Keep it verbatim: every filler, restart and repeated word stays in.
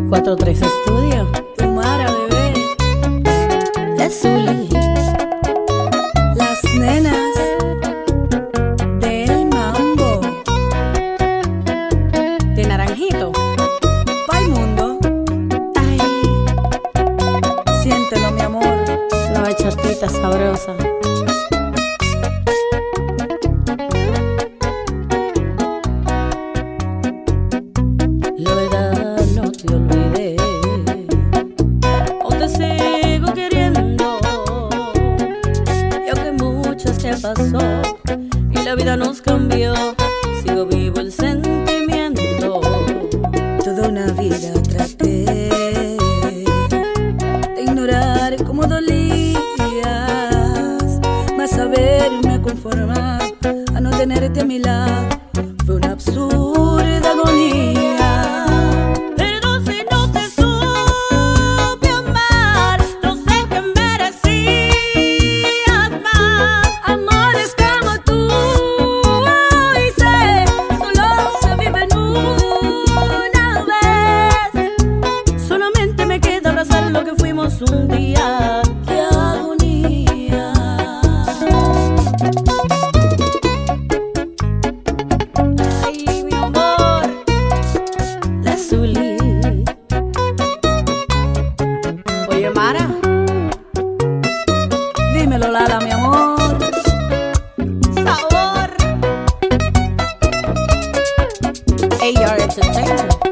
cuatro tres Estudio. Umara, bebé. Lesuli. Las nenas del mambo. De Naranjito. Pa'l mundo. Ay, Siéntelo, mi amor. la bachatita sabrosa. La verdad no te olvidé, o te sigo queriendo, y aunque mucho se pasó y la vida nos cambió, sigo vivo el sentimiento. Toda una vida traté de ignorar cómo dolías, mas saberme conformar a no tenerte a mi lado fue una absurda agonía. Perdón si no te supe amar, no sé que merecías más. Amores como tú, y sé, solo se viven una vez. Solamente me queda abrazar lo que fuimos un día. ¡Qué agonía! Ay, mi amor, Lesuli. Oye, Mara, Dímelo, Lala, mi amor. sabor. A R Entertainment.